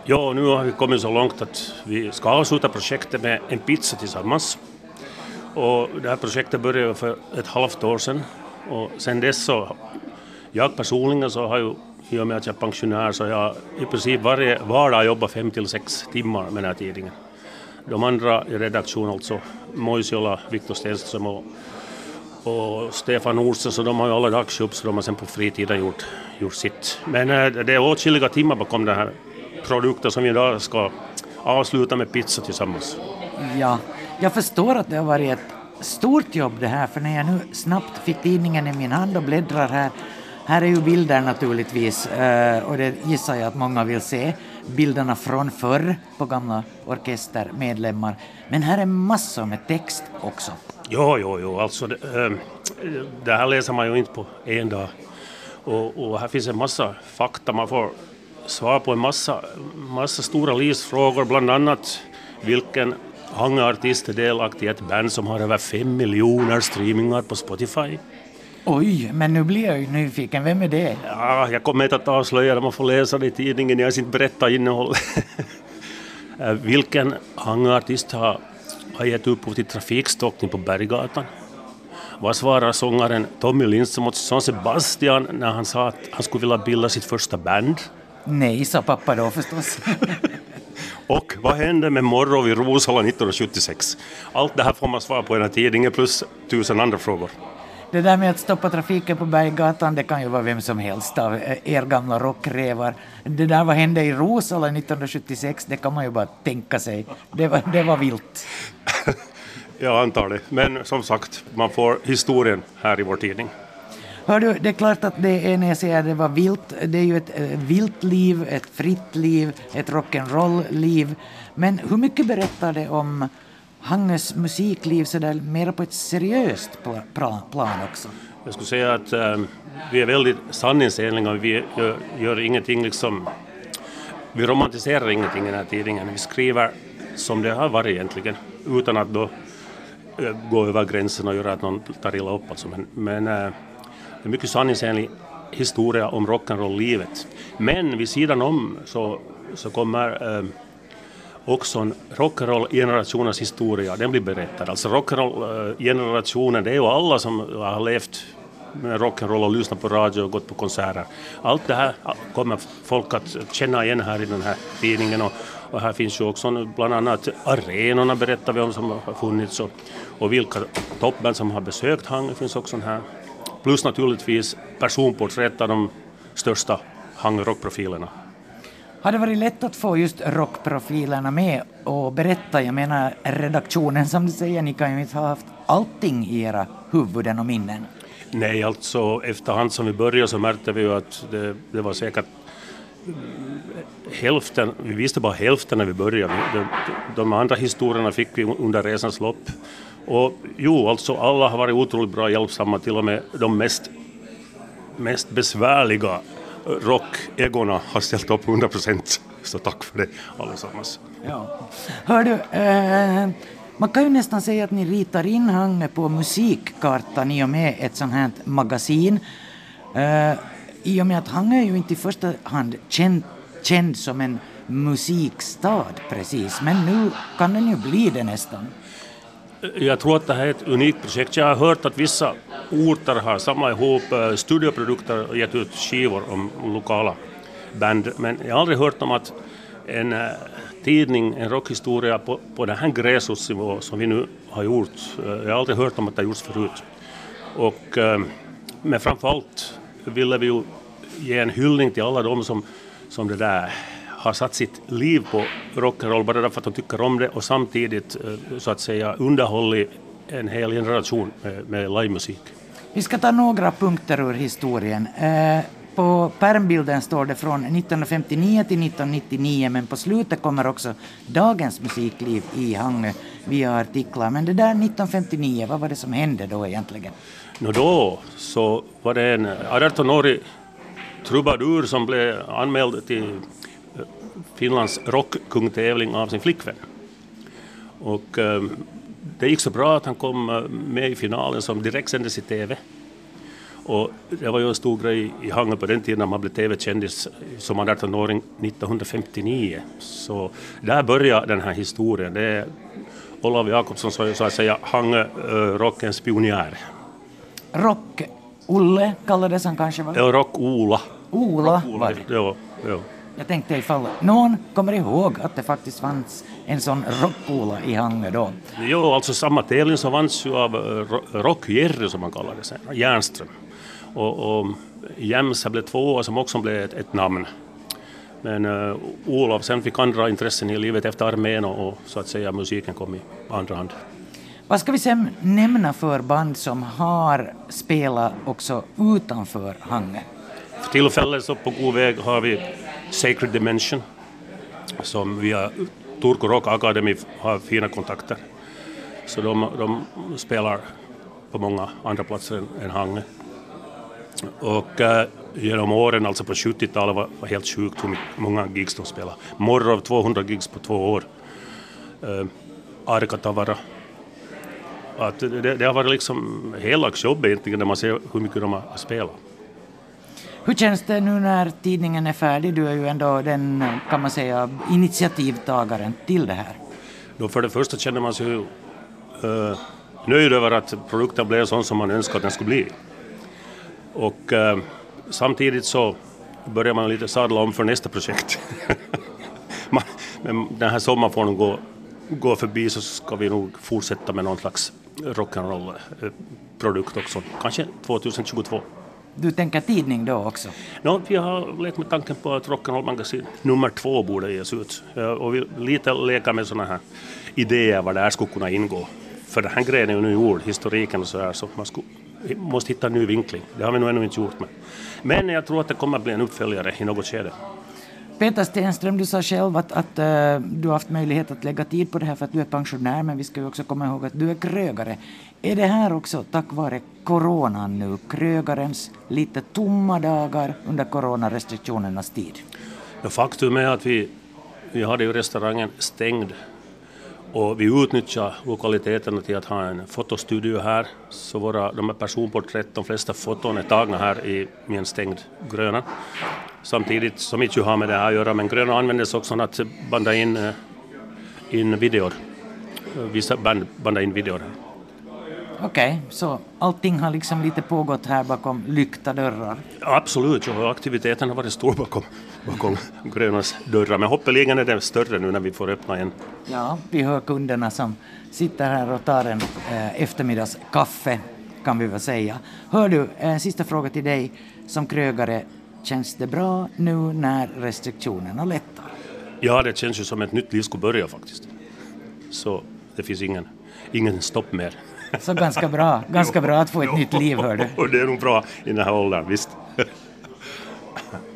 Ja, nu har vi kommit så långt att vi ska avsluta projektet med en pizza tillsammans. Och det här projektet började för ett halvt år sedan. Och sen dess så, jag personligen så har ju, i och med att jag är pensionär, så jag i princip varje vardag jobbar 5-6 timmar med den här tidningen. De andra i redaktionen, alltså Moisiola, Viktor Stenström och Stefan Nordström, så de har ju alla dagsjobb, så de har sen på fritiden gjort sitt. Men det är åtskilliga timmar bakom den här produkten som vi idag ska avsluta med pizza tillsammans. Ja, jag förstår att det har varit ett stort jobb det här, för när jag nu snabbt fick tidningen i min hand och bläddrar här är ju bilder naturligtvis, och det gissar jag att många vill se. Bilderna från förr på orkestermedlemmar. Men här är massor med text också. Jo, alltså det här läser man ju inte på en dag. Och här finns en massa fakta, man får svar på en massa stora livsfrågor, bland annat vilken hangartist är delaktig i ett band som har över 5 miljoner streamingar på Spotify. Oj, men nu blir jag ju nyfiken. Vem är det? Ja, jag kommer inte att avslöja det, man får läsa det i tidningen, jag ska inte berätta innehåll. Vilken hangartist har gett upphov till trafikstockning på Berggatan? Vad svarar sångaren Tommy Lindström åt son Sebastian när han sa att han skulle vilja bilda sitt första band? Nej, sa pappa då förstås. Och vad hände med Morrov i Rosala 1976? Allt det här får man svara på i den här tidningen plus 1000 andra frågor. Det där med att stoppa trafiken på Berggatan, det kan ju vara vem som helst av er gamla rockrävar. Det där vad hände i Rosala 1976, det kan man ju bara tänka sig. Det var vilt. Jag antar det, men som sagt, man får historien här i vår tidning. Hör du, det är klart att det är när jag säger att det var vilt, det är ju ett vilt liv, ett fritt liv, ett rock'n'roll-liv. Men hur mycket berättar det om Hangös musikliv så där mer på ett seriöst plan också? Jag skulle säga att vi är väldigt sanningsenliga, vi gör ingenting liksom, vi romantiserar ingenting i den här tidningen. Vi skriver som det har varit egentligen, utan att då gå över gränsen och göra att någon tar illa upp. Alltså. Men det är mycket sanningsenlig historia om rock'n'roll-livet. Men vid sidan om så kommer också en rock'n'roll-generationens historia. Den blir berättad. Alltså rock'n'roll-generationen, det är ju alla som har levt med rock'n'roll och lyssnat på radio och gått på konserter. Allt det här kommer folk att känna igen här i den här tidningen. Och här finns ju också bland annat arenorna berättar vi om som har funnits och vilka toppband som har besökt Hangö finns också här. Plus naturligtvis personporträtt av de största Hangö-rockprofilerna. Har det varit lätt att få just rockprofilerna med och berätta? Jag menar redaktionen som du säger, ni kan ju inte ha haft allting i era huvuden och minnen. Nej, alltså efterhand som vi började så märkte vi ju att det var säkert hälften, vi visste bara hälften när vi började. De andra historierna fick vi under resans lopp. Och jo, alltså alla har varit otroligt bra hjälpsamma, till och med de mest besvärliga rockägorna har ställt upp 100%. Så tack för det allesammans. Ja. Hör du, man kan ju nästan säga att ni ritar in Hangö på musikkartan i och med ett sånt här magasin. I och med att Hangö är ju inte i första hand känd som en musikstad precis, men nu kan den ju bli det nästan. Jag tror att det här är ett unikt projekt. Jag har hört att vissa orter har samlat ihop studioprodukter och gett ut skivor om lokala band, men jag har aldrig hört om att en tidning, en rockhistoria på den här gräsrotsnivå som vi nu har gjort. Jag har aldrig hört om att det har gjorts förut. Men framförallt ville vi ju ge en hyllning till alla de som det där har satt sitt liv på rock'n'roll bara därför att de tycker om det och samtidigt så att säga underhållit en hel generation med livemusik. Vi ska ta några punkter ur historien. På pärmbilden står det från 1959 till 1999, men på slutet kommer också dagens musikliv i Hangö via artiklar. Men det där 1959, vad var det som hände då egentligen? Då så var det en 18-årig trubadur som blev anmäld till Finlands rockkungtävling av sin flickvän. Och det gick så bra att han kom med i finalen som direkt sändes i TV. Och det var ju en stor grej i Hangö på den tiden när man blev tv-kändis som 18-åring 1959. Så där började den här historien. Det är Olav Jakobsson som så att säga Hangö rockens pionjär. Rock-Olle kallades han kanske, va? Ja, Rock-Ola. Ola var det. Ja. Jag tänkte ifall någon kommer ihåg att det faktiskt fanns en sån Rock-Ola i Hangö då. Jo, alltså samma tävling som vanns ju av Rock-Jerry som man kallade det, Järnström. Och Jämsa blev 2 som också blev ett namn. Men Olav sen fick andra intressen i livet efter armén och så att säga musiken kom i andra hand. Vad ska vi sen nämna för band som har spelat också utanför Hangö? För tillfället så på god väg har vi Sacred Dimension som via Turku Rock Academy har fina kontakter. Så de spelar på många andra platser än Hangö. Och genom åren, alltså på 70-talet var helt sjukt hur många gigs de spelade. Morrov 200 gigs på 2 år. Arkatavara. Att det har varit liksom heldagsjobb egentligen när man ser hur mycket de har spelat. Hur känns det nu när tidningen är färdig? Du är ju ändå den, kan man säga, initiativtagaren till det här. Då för det första känner man sig nöjd över att produkten blev sån som man önskade att den skulle bli. Och samtidigt så börjar man lite sadla om för nästa projekt. Men den här sommaren får nog gå förbi, så ska vi nog fortsätta med någon slags rock'n'roll-produkt också. Kanske 2022. Du tänker tidning då också? Vi har lekt med tanken på att Rock'n'roll-magasin nummer 2 borde ges ut. Och vi lite leker med sådana här idéer vad det här skulle kunna ingå. För den här grejen är ju nu gjord, historiken och så här, så man måste hitta en ny vinkling. Det har vi nog ännu inte gjort med. Men jag tror att det kommer att bli en uppföljare i något skede. Peter Stenström, du sa själv att du har haft möjlighet att lägga tid på det här för att du är pensionär, men vi ska ju också komma ihåg att du är krögare. Är det här också tack vare coronan nu, krögarens lite tomma dagar under coronarestriktionernas tid? Faktum är att vi hade ju restaurangen stängd och vi utnyttjar lokaliteterna till att ha en fotostudio här. Så de här personporträtt, de flesta foton är tagna här i en stängd Gröna. Samtidigt som inte har med det här att göra, men Gröna användes också att banda in videor. Vissa band bandar in videor här. Okej, så allting har liksom lite pågått här bakom lyckta dörrar? Absolut, och aktiviteten har varit stor bakom Grönas dörrar. Men hoppeligen är det större nu när vi får öppna igen. Ja, vi hör kunderna som sitter här och tar en eftermiddagskaffe, kan vi väl säga. Hör du, en sista fråga till dig som krögare. Känns det bra nu när restriktionerna lättar? Ja, det känns ju som ett nytt liv ska börja faktiskt. Så det finns ingen stopp mer. Så ganska bra att få ett nytt liv, hör du. Och det är nog bra i den här åldern, visst.